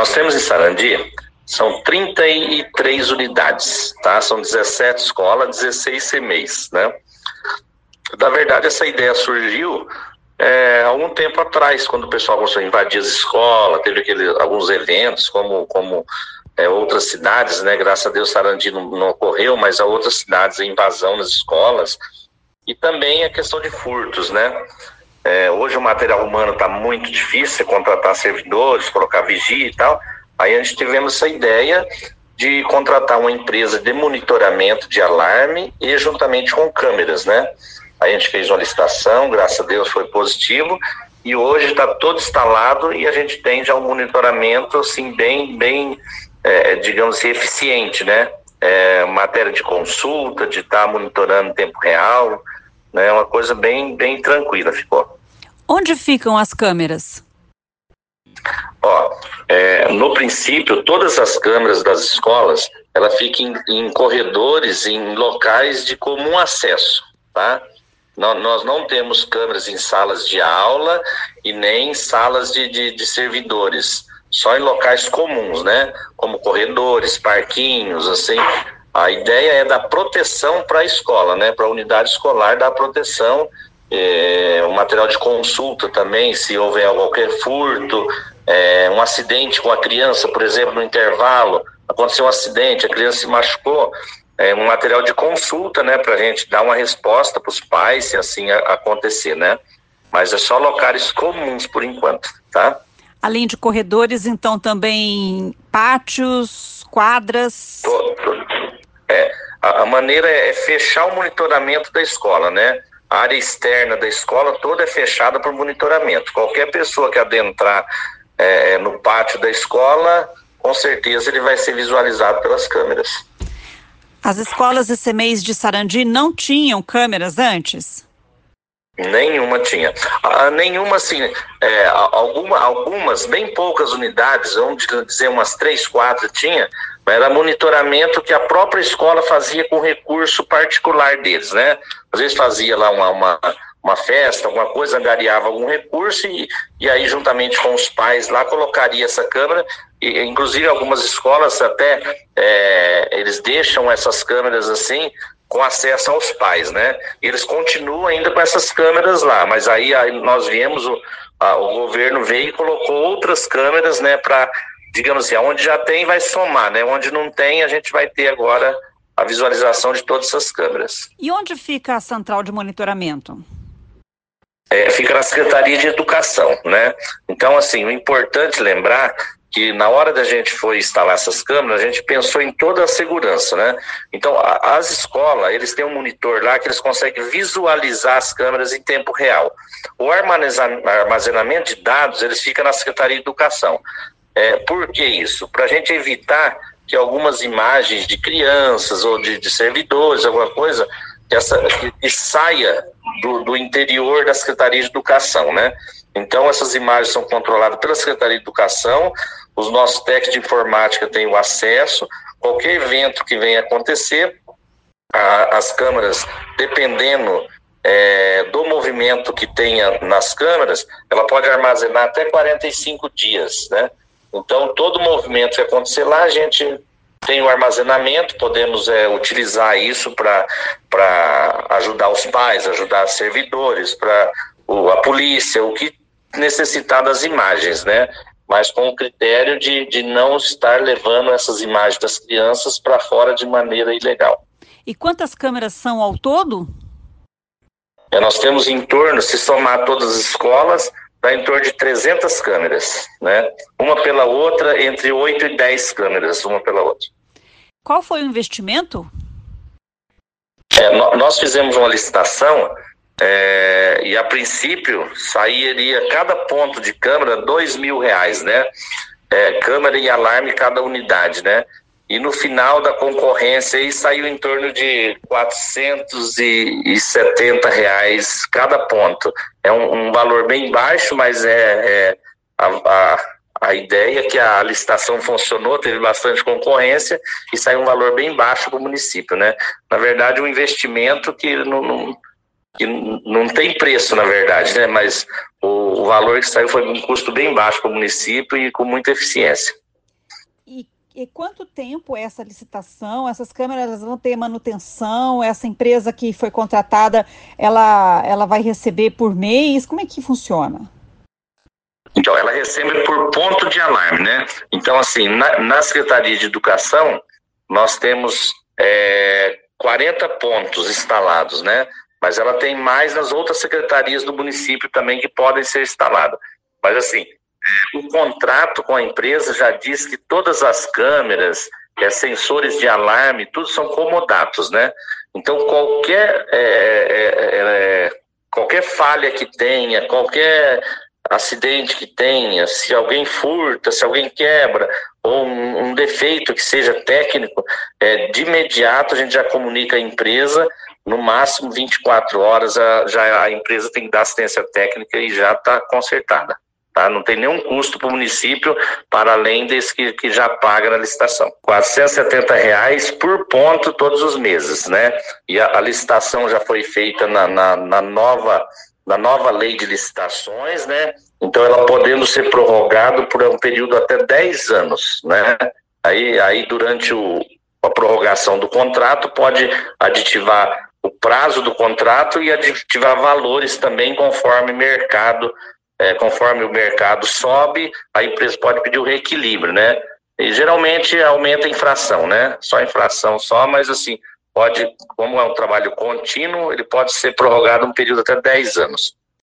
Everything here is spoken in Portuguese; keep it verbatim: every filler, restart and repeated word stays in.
nós temos em Sarandi, são trinta e três unidades, tá? São dezessete escolas, dezesseis C M E Is, né? Na verdade, essa ideia surgiu é, há algum tempo atrás, quando o pessoal começou a invadir as escolas, teve aquele, alguns eventos, como, como é, outras cidades, né? Graças a Deus, Sarandi não, não ocorreu, mas há outras cidades, a invasão nas escolas, e também a questão de furtos, né? É, hoje o material humano está muito difícil, contratar servidores, colocar vigia e tal. Aí a gente tivemos essa ideia de contratar uma empresa de monitoramento de alarme e juntamente com câmeras, né? Aí a gente fez uma licitação, graças a Deus foi positivo, e hoje está todo instalado e a gente tem já um monitoramento assim bem, bem é, digamos assim, eficiente, né? É, matéria de consulta, de estar tá monitorando em tempo real, né? Uma coisa bem, bem tranquila ficou. Onde ficam as câmeras? Ó, é, no princípio, todas as câmeras das escolas, ela fica em, em corredores, em locais de comum acesso, tá? Nós, nós não temos câmeras em salas de aula e nem em salas de, de, de servidores, só em locais comuns, né? Como corredores, parquinhos, assim. A ideia é dar proteção para a escola, né? Para a unidade escolar, dar proteção, é, o material de consulta também, se houver qualquer furto, é, um acidente com a criança, por exemplo, no intervalo, aconteceu um acidente, a criança se machucou, é, um material de consulta, né, para a gente dar uma resposta para os pais, se assim a, acontecer, né? Mas é só locais comuns por enquanto, tá? Além de corredores, então também pátios, quadras? Todo, todo. É, a, a maneira é fechar o monitoramento da escola, né? A área externa da escola toda é fechada por monitoramento. Qualquer pessoa que adentrar é, no pátio da escola, com certeza ele vai ser visualizado pelas câmeras. As escolas e C M E Is de Sarandi não tinham câmeras antes? Nenhuma tinha. Ah, nenhuma, assim, é, alguma, algumas, bem poucas unidades, vamos dizer umas três, quatro tinha, era monitoramento que a própria escola fazia com recurso particular deles, né? Às vezes fazia lá uma, uma, uma festa, alguma coisa, angariava algum recurso e, e aí juntamente com os pais lá colocaria essa câmera, e inclusive algumas escolas até, é, eles deixam essas câmeras assim, com acesso aos pais, né? Eles continuam ainda com essas câmeras lá, mas aí, aí nós viemos, o, a, o governo veio e colocou outras câmeras, né, para, digamos assim, onde já tem vai somar, né? Onde não tem, a gente vai ter agora a visualização de todas essas câmeras. E onde fica a central de monitoramento? É, fica na Secretaria de Educação, né? Então, assim, o importante lembrar que na hora da gente foi instalar essas câmeras, a gente pensou em toda a segurança, né? Então, a, as escolas, eles têm um monitor lá que eles conseguem visualizar as câmeras em tempo real. O armazenamento de dados, eles ficam na Secretaria de Educação. É, por que isso? Para a gente evitar que algumas imagens de crianças ou de, de servidores, alguma coisa, que, essa, que, que saia do, do interior da Secretaria de Educação, né? Então, essas imagens são controladas pela Secretaria de Educação, os nossos técnicos de informática têm o acesso, qualquer evento que venha acontecer, a, as câmeras, dependendo é, do movimento que tenha nas câmeras, ela pode armazenar até quarenta e cinco dias, né? Então, todo movimento que acontecer lá, a gente tem o armazenamento, podemos é, utilizar isso para ajudar os pais, ajudar os servidores, para a polícia, o que necessitar das imagens, né? Mas com o critério de, de não estar levando essas imagens das crianças para fora de maneira ilegal. E quantas câmeras são ao todo? É, nós temos em torno, se somar todas as escolas, dá em torno de trezentas câmeras, né? Uma pela outra, entre oito e dez câmeras, uma pela outra. Qual foi o investimento? É, nós fizemos uma licitação é, e a princípio sairia cada ponto de câmera dois mil reais, né? É, câmera e alarme cada unidade, né? E no final da concorrência aí saiu em torno de quatrocentos e setenta reais cada ponto. É um, um valor bem baixo, mas é, é a, a, a ideia é que a licitação funcionou, teve bastante concorrência e saiu um valor bem baixo para o município, né? Na verdade, um investimento que não, não, que não tem preço, na verdade, né? Mas o, o valor que saiu foi um custo bem baixo para o município e com muita eficiência. E quanto tempo é essa licitação? Essas câmeras vão ter manutenção? Essa empresa que foi contratada, ela, ela vai receber por mês? Como é que funciona? Então, ela recebe por ponto de alarme, né? Então, assim, na, na Secretaria de Educação, nós temos é, quarenta pontos instalados, né? Mas ela tem mais nas outras secretarias do município também que podem ser instaladas. Mas, assim, o contrato com a empresa já diz que todas as câmeras, é, sensores de alarme, tudo são comodatos, né? Então, qualquer, é, é, é, qualquer falha que tenha, qualquer acidente que tenha, se alguém furta, se alguém quebra, ou um, um defeito que seja técnico, é, de imediato a gente já comunica a empresa, no máximo vinte e quatro horas a, já a empresa tem que dar assistência técnica e já está consertada. Tá? Não tem nenhum custo para o município, para além desse que, que já paga na licitação. quatrocentos e setenta reais por ponto todos os meses, né? E a, a licitação já foi feita na, na, na, nova, na nova lei de licitações, né? Então ela podendo ser prorrogada por um período até dez anos, né? Aí, aí durante o, a prorrogação do contrato pode aditivar o prazo do contrato e aditivar valores também conforme mercado. É, conforme o mercado sobe, a empresa pode pedir o reequilíbrio, né? E geralmente aumenta a infração, né? Só a infração só, mas assim, pode, como é um trabalho contínuo, ele pode ser prorrogado um período até dez anos.